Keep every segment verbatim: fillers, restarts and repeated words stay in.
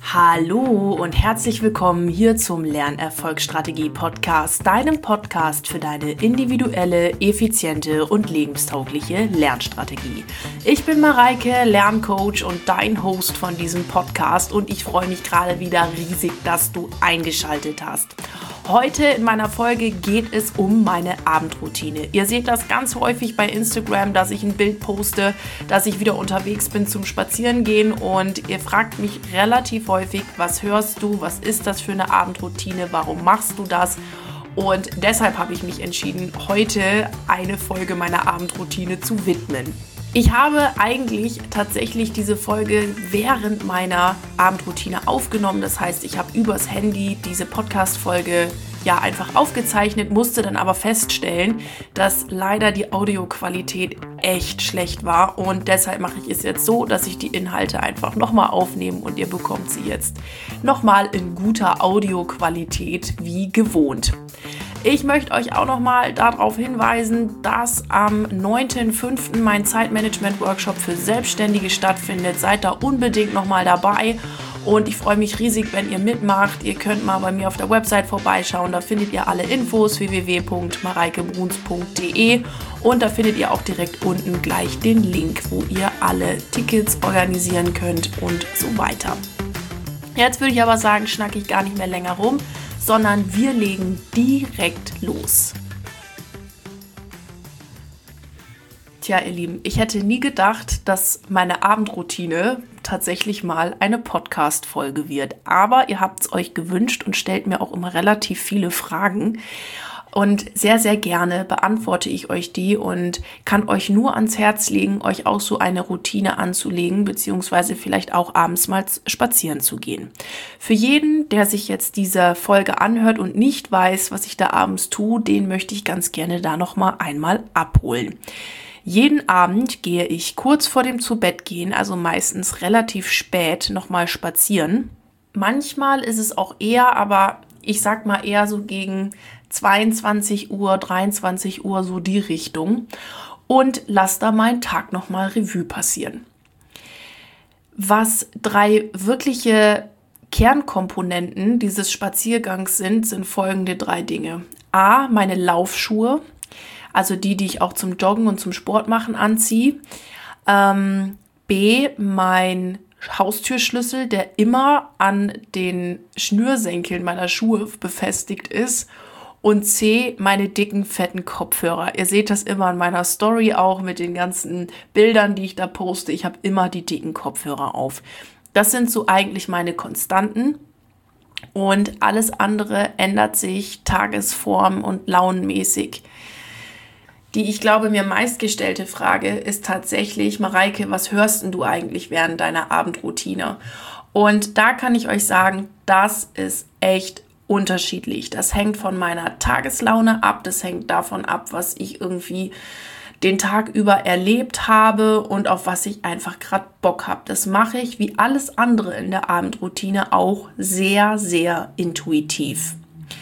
Hallo und herzlich willkommen hier zum Lernerfolgsstrategie-Podcast, deinem Podcast für deine individuelle, effiziente und lebenstaugliche Lernstrategie. Ich bin Mareike, Lerncoach und dein Host von diesem Podcast und ich freue mich gerade wieder riesig, dass du eingeschaltet hast. Heute in meiner Folge geht es um meine Abendroutine. Ihr seht das ganz häufig bei Instagram, dass ich ein Bild poste, dass ich wieder unterwegs bin zum Spazierengehen und ihr fragt mich relativ häufig, was hörst du, was ist das für eine Abendroutine, warum machst du das? Und deshalb habe ich mich entschieden, heute eine Folge meiner Abendroutine zu widmen. Ich habe eigentlich tatsächlich diese Folge während meiner Abendroutine aufgenommen. Das heißt, ich habe übers Handy diese Podcast-Folge ja einfach aufgezeichnet, musste dann aber feststellen, dass leider die Audioqualität echt schlecht war. Und deshalb mache ich es jetzt so, dass ich die Inhalte einfach nochmal aufnehme und ihr bekommt sie jetzt nochmal in guter Audioqualität wie gewohnt. Ich möchte euch auch nochmal darauf hinweisen, dass am neunten fünften mein Zeitmanagement-Workshop für Selbstständige stattfindet. Seid da unbedingt nochmal dabei und ich freue mich riesig, wenn ihr mitmacht. Ihr könnt mal bei mir auf der Website vorbeischauen, da findet ihr alle Infos w w w punkt mareikebruns punkt d e und da findet ihr auch direkt unten gleich den Link, wo ihr alle Tickets organisieren könnt und so weiter. Jetzt würde ich aber sagen, schnacke ich gar nicht mehr länger rum, sondern wir legen direkt los. Tja, ihr Lieben, ich hätte nie gedacht, dass meine Abendroutine tatsächlich mal eine Podcast-Folge wird. Aber ihr habt es euch gewünscht und stellt mir auch immer relativ viele Fragen. Und sehr, sehr gerne beantworte ich euch die und kann euch nur ans Herz legen, euch auch so eine Routine anzulegen, beziehungsweise vielleicht auch abends mal spazieren zu gehen. Für jeden, der sich jetzt diese Folge anhört und nicht weiß, was ich da abends tue, den möchte ich ganz gerne da nochmal einmal abholen. Jeden Abend gehe ich kurz vor dem Zubettgehen, also meistens relativ spät, nochmal spazieren. Manchmal ist es auch eher, aber ich sag mal eher so gegen zweiundzwanzig Uhr, dreiundzwanzig Uhr, so die Richtung, und lass da meinen Tag nochmal Revue passieren. Was drei wirkliche Kernkomponenten dieses Spaziergangs sind, sind folgende drei Dinge. A, meine Laufschuhe, also die, die ich auch zum Joggen und zum Sport machen anziehe. Ähm, B, mein Haustürschlüssel, der immer an den Schnürsenkeln meiner Schuhe befestigt ist. Und C, meine dicken, fetten Kopfhörer. Ihr seht das immer in meiner Story auch mit den ganzen Bildern, die ich da poste. Ich habe immer die dicken Kopfhörer auf. Das sind so eigentlich meine Konstanten. Und alles andere ändert sich tagesform- und launenmäßig. Die, ich glaube, mir meistgestellte Frage ist tatsächlich, Mareike, was hörst denn du eigentlich während deiner Abendroutine? Und da kann ich euch sagen, das ist echt unterschiedlich. Das hängt von meiner Tageslaune ab, das hängt davon ab, was ich irgendwie den Tag über erlebt habe und auf was ich einfach gerade Bock habe. Das mache ich wie alles andere in der Abendroutine auch sehr, sehr intuitiv.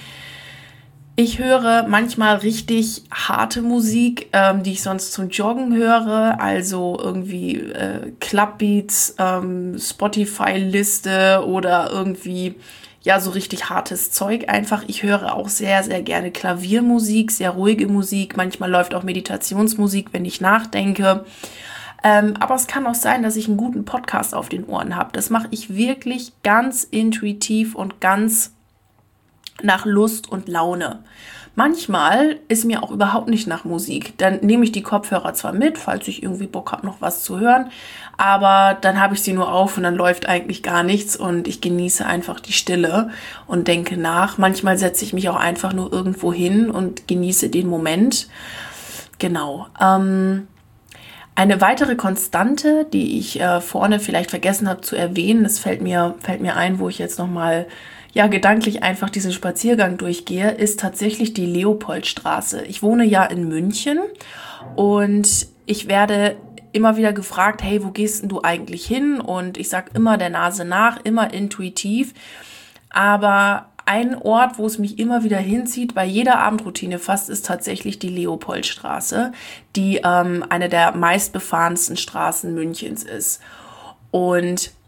Ich höre manchmal richtig harte Musik, ähm, die ich sonst zum Joggen höre, also irgendwie äh, Clubbeats, ähm, Spotify-Liste oder irgendwie ja so richtig hartes Zeug einfach. Ich höre auch sehr, sehr gerne Klaviermusik, sehr ruhige Musik. Manchmal läuft auch Meditationsmusik, wenn ich nachdenke. Ähm, aber es kann auch sein, dass ich einen guten Podcast auf den Ohren habe. Das mache ich wirklich ganz intuitiv und ganz nach Lust und Laune. Manchmal ist mir auch überhaupt nicht nach Musik. Dann nehme ich die Kopfhörer zwar mit, falls ich irgendwie Bock habe, noch was zu hören, aber dann habe ich sie nur auf und dann läuft eigentlich gar nichts und ich genieße einfach die Stille und denke nach. Manchmal setze ich mich auch einfach nur irgendwo hin und genieße den Moment. Genau. Ähm, eine weitere Konstante, die ich äh, vorne vielleicht vergessen habe zu erwähnen, das fällt mir, fällt mir ein, wo ich jetzt nochmal ja, gedanklich einfach diesen Spaziergang durchgehe, ist tatsächlich die Leopoldstraße. Ich wohne ja in München und ich werde immer wieder gefragt, hey, wo gehst denn du eigentlich hin? Und ich sage immer der Nase nach, immer intuitiv. Aber ein Ort, wo es mich immer wieder hinzieht, bei jeder Abendroutine fast, ist tatsächlich die Leopoldstraße, die ähm, eine der meistbefahrensten Straßen Münchens ist. Und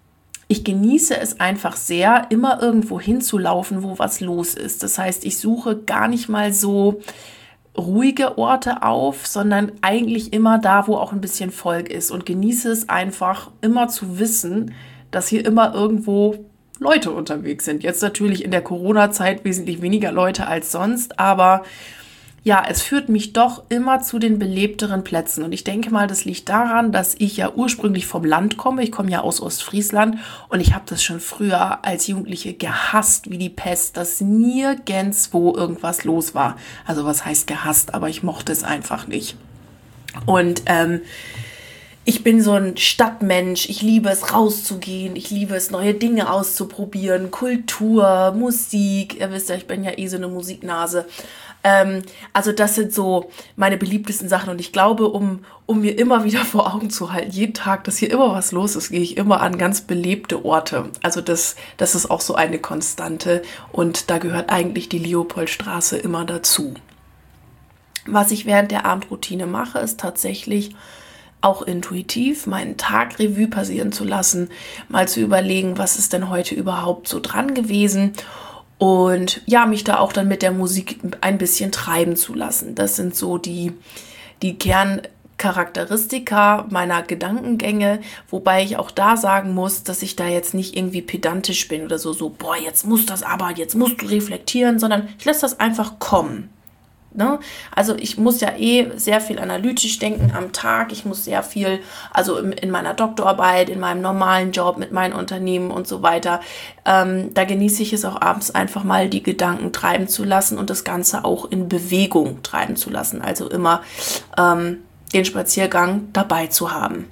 ich genieße es einfach sehr, immer irgendwo hinzulaufen, wo was los ist. Das heißt, ich suche gar nicht mal so ruhige Orte auf, sondern eigentlich immer da, wo auch ein bisschen Volk ist und genieße es einfach immer zu wissen, dass hier immer irgendwo Leute unterwegs sind. Jetzt natürlich in der Corona-Zeit wesentlich weniger Leute als sonst, aber ja, es führt mich doch immer zu den belebteren Plätzen. Und ich denke mal, das liegt daran, dass ich ja ursprünglich vom Land komme. Ich komme ja aus Ostfriesland und ich habe das schon früher als Jugendliche gehasst wie die Pest, dass nirgendwo irgendwas los war. Also was heißt gehasst, aber ich mochte es einfach nicht. Und ähm, ich bin so ein Stadtmensch, ich liebe es rauszugehen, ich liebe es neue Dinge auszuprobieren, Kultur, Musik, ihr wisst ja, ich bin ja eh so eine Musiknase. Ähm, also das sind so meine beliebtesten Sachen und ich glaube, um, um mir immer wieder vor Augen zu halten, jeden Tag, dass hier immer was los ist, gehe ich immer an ganz belebte Orte. Also das, das ist auch so eine Konstante und da gehört eigentlich die Leopoldstraße immer dazu. Was ich während der Abendroutine mache, ist tatsächlich auch intuitiv meinen Tag Revue passieren zu lassen, mal zu überlegen, was ist denn heute überhaupt so dran gewesen und ja, mich da auch dann mit der Musik ein bisschen treiben zu lassen. Das sind so die, die Kerncharakteristika meiner Gedankengänge, wobei ich auch da sagen muss, dass ich da jetzt nicht irgendwie pedantisch bin oder so, so, boah, jetzt muss das aber, jetzt musst du reflektieren, sondern ich lasse das einfach kommen. Ne? Also ich muss ja eh sehr viel analytisch denken am Tag, ich muss sehr viel, also in, in meiner Doktorarbeit, in meinem normalen Job mit meinen Unternehmen und so weiter, ähm, da genieße ich es auch abends einfach mal die Gedanken treiben zu lassen und das Ganze auch in Bewegung treiben zu lassen, also immer ähm, den Spaziergang dabei zu haben.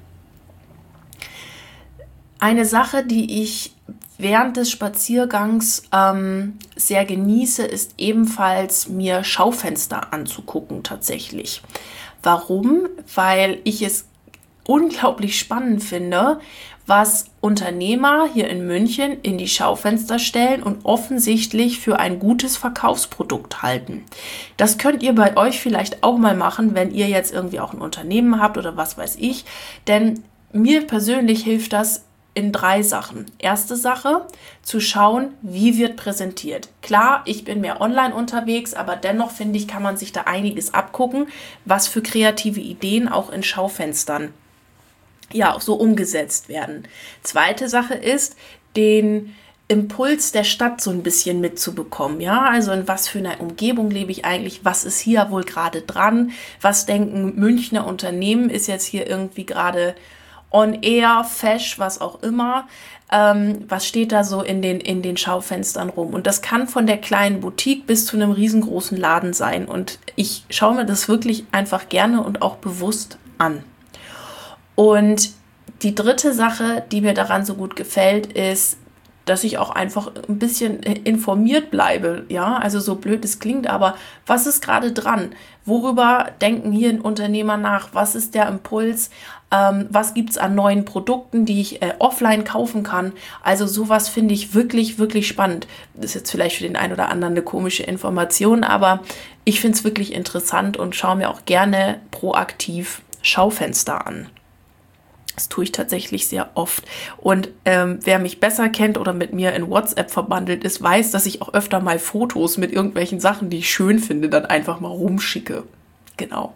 Eine Sache, die ich während des Spaziergangs ähm, sehr genieße, ist ebenfalls mir Schaufenster anzugucken tatsächlich. Warum? Weil ich es unglaublich spannend finde, was Unternehmer hier in München in die Schaufenster stellen und offensichtlich für ein gutes Verkaufsprodukt halten. Das könnt ihr bei euch vielleicht auch mal machen, wenn ihr jetzt irgendwie auch ein Unternehmen habt oder was weiß ich. Denn mir persönlich hilft das in drei Sachen. Erste Sache, zu schauen, wie wird präsentiert. Klar, ich bin mehr online unterwegs, aber dennoch finde ich, kann man sich da einiges abgucken, was für kreative Ideen auch in Schaufenstern ja auch so umgesetzt werden. Zweite Sache ist, den Impuls der Stadt so ein bisschen mitzubekommen, ja, also in was für einer Umgebung lebe ich eigentlich, was ist hier wohl gerade dran, was denken Münchner Unternehmen, ist jetzt hier irgendwie gerade on air, fesch, was auch immer, ähm, was steht da so in den, in den Schaufenstern rum. Und das kann von der kleinen Boutique bis zu einem riesengroßen Laden sein. Und ich schaue mir das wirklich einfach gerne und auch bewusst an. Und die dritte Sache, die mir daran so gut gefällt, ist, dass ich auch einfach ein bisschen informiert bleibe, ja, also so blöd es klingt, aber was ist gerade dran? Worüber denken hier ein Unternehmer nach? Was ist der Impuls? Ähm, was gibt es an neuen Produkten, die ich äh, offline kaufen kann? Also sowas finde ich wirklich, wirklich spannend. Das ist jetzt vielleicht für den einen oder anderen eine komische Information, aber ich finde es wirklich interessant und schaue mir auch gerne proaktiv Schaufenster an. Das tue ich tatsächlich sehr oft. Und ähm, wer mich besser kennt oder mit mir in WhatsApp verbandelt ist, weiß, dass ich auch öfter mal Fotos mit irgendwelchen Sachen, die ich schön finde, dann einfach mal rumschicke. Genau.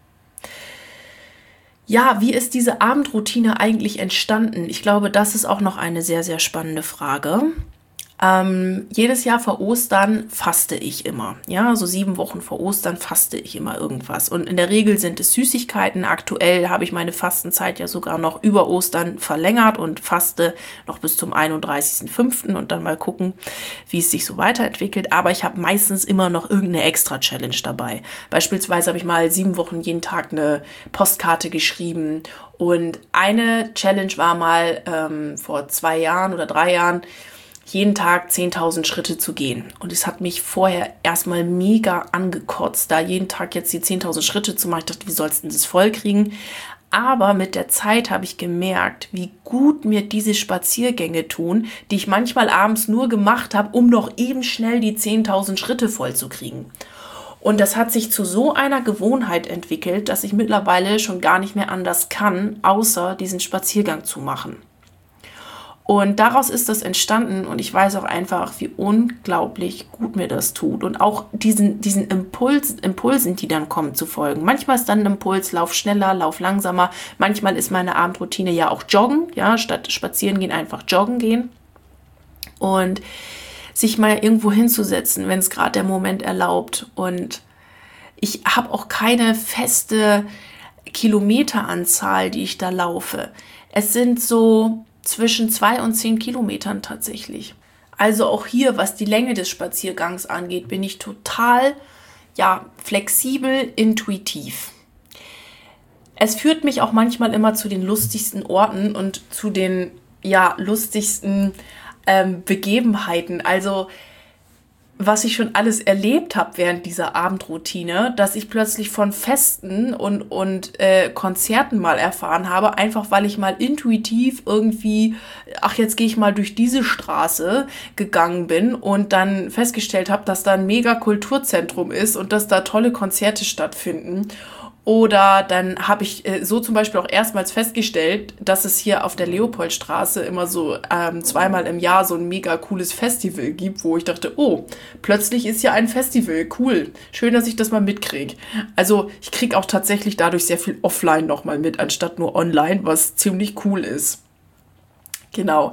Ja, wie ist diese Abendroutine eigentlich entstanden? Ich glaube, das ist auch noch eine sehr, sehr spannende Frage. Ähm, jedes Jahr vor Ostern faste ich immer. Ja, so sieben Wochen vor Ostern faste ich immer irgendwas. Und in der Regel sind es Süßigkeiten. Aktuell habe ich meine Fastenzeit ja sogar noch über Ostern verlängert und faste noch bis zum einunddreißigsten fünften und dann mal gucken, wie es sich so weiterentwickelt. Aber ich habe meistens immer noch irgendeine Extra-Challenge dabei. Beispielsweise habe ich mal sieben Wochen jeden Tag eine Postkarte geschrieben. Und eine Challenge war mal ähm, vor zwei Jahren oder drei Jahren, jeden Tag zehntausend Schritte zu gehen. Und es hat mich vorher erstmal mega angekotzt, da jeden Tag jetzt die zehntausend Schritte zu machen. Ich dachte, wie sollst du das voll kriegen? Aber mit der Zeit habe ich gemerkt, wie gut mir diese Spaziergänge tun, die ich manchmal abends nur gemacht habe, um noch eben schnell die zehntausend Schritte voll zu kriegen. Und das hat sich zu so einer Gewohnheit entwickelt, dass ich mittlerweile schon gar nicht mehr anders kann, außer diesen Spaziergang zu machen. Und daraus ist das entstanden und ich weiß auch einfach, wie unglaublich gut mir das tut. Und auch diesen, diesen Impuls, Impulsen, die dann kommen, zu folgen. Manchmal ist dann ein Impuls, lauf schneller, lauf langsamer. Manchmal ist meine Abendroutine ja auch joggen, ja, statt spazieren gehen, einfach joggen gehen. Und sich mal irgendwo hinzusetzen, wenn es gerade der Moment erlaubt. Und ich habe auch keine feste Kilometeranzahl, die ich da laufe. Es sind so zwischen zwei und zehn Kilometern tatsächlich. Also auch hier, was die Länge des Spaziergangs angeht, bin ich total, ja, flexibel, intuitiv. Es führt mich auch manchmal immer zu den lustigsten Orten und zu den, ja, lustigsten ähm, Begebenheiten. Also was ich schon alles erlebt habe während dieser Abendroutine, dass ich plötzlich von Festen und, und äh, Konzerten mal erfahren habe, einfach weil ich mal intuitiv irgendwie, ach, jetzt gehe ich mal durch diese Straße gegangen bin und dann festgestellt habe, dass da ein mega Kulturzentrum ist und dass da tolle Konzerte stattfinden. Oder dann habe ich äh, so zum Beispiel auch erstmals festgestellt, dass es hier auf der Leopoldstraße immer so ähm, zweimal im Jahr so ein mega cooles Festival gibt, wo ich dachte, oh, plötzlich ist hier ein Festival, cool, schön, dass ich das mal mitkriege. Also ich kriege auch tatsächlich dadurch sehr viel offline nochmal mit, anstatt nur online, was ziemlich cool ist. Genau.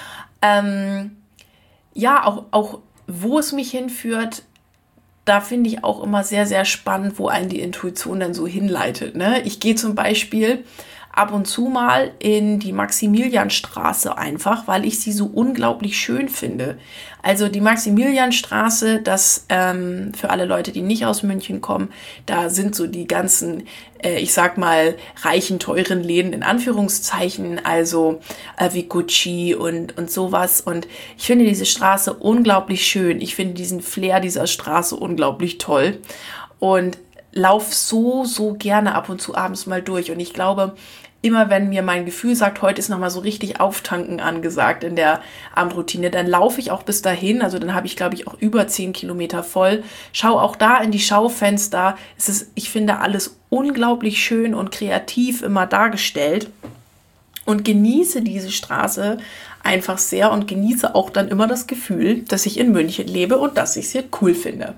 Ähm, ja, auch, auch wo es mich hinführt, da finde ich auch immer sehr, sehr spannend, wo einen die Intuition dann so hinleitet. Ne? Ich gehe zum Beispiel ab und zu mal in die Maximilianstraße einfach, weil ich sie so unglaublich schön finde. Also die Maximilianstraße, das ähm, für alle Leute, die nicht aus München kommen, da sind so die ganzen, äh, ich sag mal, reichen, teuren Läden in Anführungszeichen, also äh, wie Gucci und, und sowas. Und ich finde diese Straße unglaublich schön. Ich finde diesen Flair dieser Straße unglaublich toll. Und lauf so, so gerne ab und zu abends mal durch. Und ich glaube, immer wenn mir mein Gefühl sagt, heute ist nochmal so richtig Auftanken angesagt in der Abendroutine, dann laufe ich auch bis dahin. Also dann habe ich, glaube ich, auch über zehn Kilometer voll. Schau auch da in die Schaufenster. Es ist, ich finde, alles unglaublich schön und kreativ immer dargestellt. Und genieße diese Straße einfach sehr und genieße auch dann immer das Gefühl, dass ich in München lebe und dass ich es hier cool finde.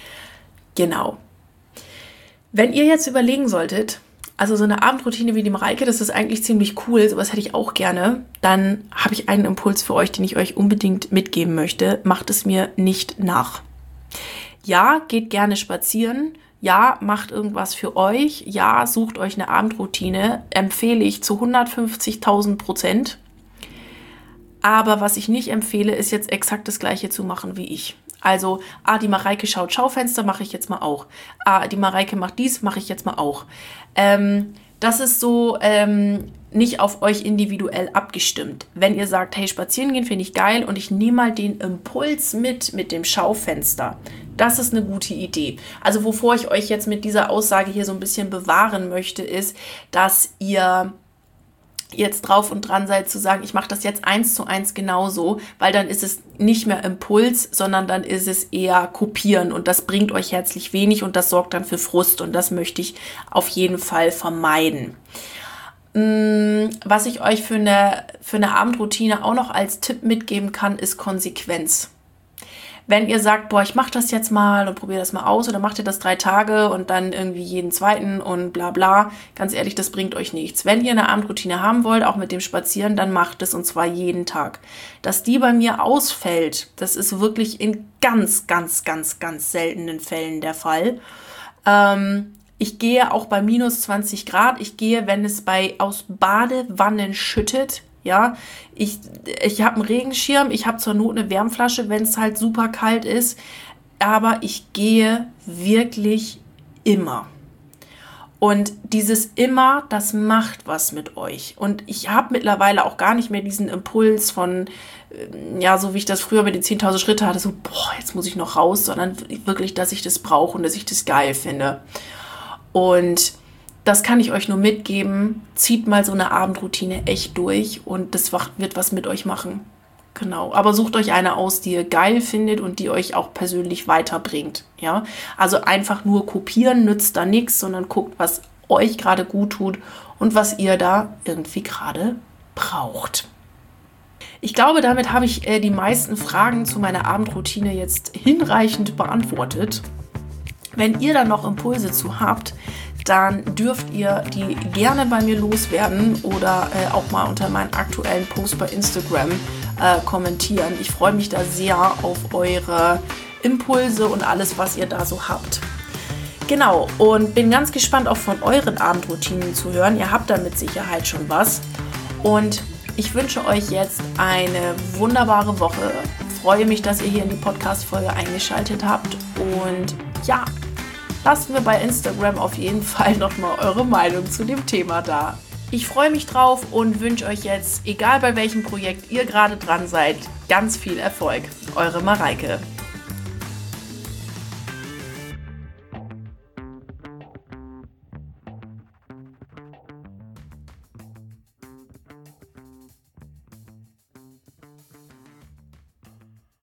Genau. Wenn ihr jetzt überlegen solltet, also so eine Abendroutine wie die Mareike, das ist eigentlich ziemlich cool, sowas hätte ich auch gerne, dann habe ich einen Impuls für euch, den ich euch unbedingt mitgeben möchte. Macht es mir nicht nach. Ja, geht gerne spazieren. Ja, macht irgendwas für euch. Ja, sucht euch eine Abendroutine. Empfehle ich zu hundertfünfzigtausend Prozent. Aber was ich nicht empfehle, ist jetzt exakt das Gleiche zu machen wie ich. Also, ah, die Mareike schaut Schaufenster, mache ich jetzt mal auch. Ah, die Mareike macht dies, mache ich jetzt mal auch. Ähm, das ist so ähm, nicht auf euch individuell abgestimmt. Wenn ihr sagt, hey, spazieren gehen finde ich geil und ich nehme mal den Impuls mit, mit dem Schaufenster. Das ist eine gute Idee. Also, wovor ich euch jetzt mit dieser Aussage hier so ein bisschen bewahren möchte, ist, dass ihr jetzt drauf und dran seid zu sagen, ich mache das jetzt eins zu eins genauso, weil dann ist es nicht mehr Impuls, sondern dann ist es eher Kopieren und das bringt euch herzlich wenig und das sorgt dann für Frust und das möchte ich auf jeden Fall vermeiden. Was ich euch für eine, für eine Abendroutine auch noch als Tipp mitgeben kann, ist Konsequenz. Wenn ihr sagt, boah, ich mache das jetzt mal und probiere das mal aus oder macht ihr das drei Tage und dann irgendwie jeden zweiten und bla bla, ganz ehrlich, das bringt euch nichts. Wenn ihr eine Abendroutine haben wollt, auch mit dem Spazieren, dann macht es und zwar jeden Tag. Dass die bei mir ausfällt, das ist wirklich in ganz, ganz, ganz, ganz seltenen Fällen der Fall. Ähm, ich gehe auch bei minus zwanzig Grad, ich gehe, wenn es bei aus Badewannen schüttet. Ja, ich, ich habe einen Regenschirm, ich habe zur Not eine Wärmflasche, wenn es halt super kalt ist, aber ich gehe wirklich immer. Und dieses immer, das macht was mit euch. Und ich habe mittlerweile auch gar nicht mehr diesen Impuls von, ja, so wie ich das früher mit den zehntausend Schritte hatte, so, boah, jetzt muss ich noch raus, sondern wirklich, dass ich das brauche und dass ich das geil finde. Und das kann ich euch nur mitgeben. Zieht mal so eine Abendroutine echt durch und das wird was mit euch machen. Genau. Aber sucht euch eine aus, die ihr geil findet und die euch auch persönlich weiterbringt. Ja? Also einfach nur kopieren nützt da nichts, sondern guckt, was euch gerade gut tut und was ihr da irgendwie gerade braucht. Ich glaube, damit habe ich äh, die meisten Fragen zu meiner Abendroutine jetzt hinreichend beantwortet. Wenn ihr da noch Impulse zu habt, dann dürft ihr die gerne bei mir loswerden oder äh, auch mal unter meinen aktuellen Post bei Instagram äh, kommentieren. Ich freue mich da sehr auf eure Impulse und alles, was ihr da so habt. Genau, und bin ganz gespannt auch von euren Abendroutinen zu hören. Ihr habt da mit Sicherheit schon was. Und ich wünsche euch jetzt eine wunderbare Woche. Freue mich, dass ihr hier in die Podcast-Folge eingeschaltet habt. Und ja, lasst mir bei Instagram auf jeden Fall nochmal eure Meinung zu dem Thema da. Ich freue mich drauf und wünsche euch jetzt, egal bei welchem Projekt ihr gerade dran seid, ganz viel Erfolg. Eure Mareike.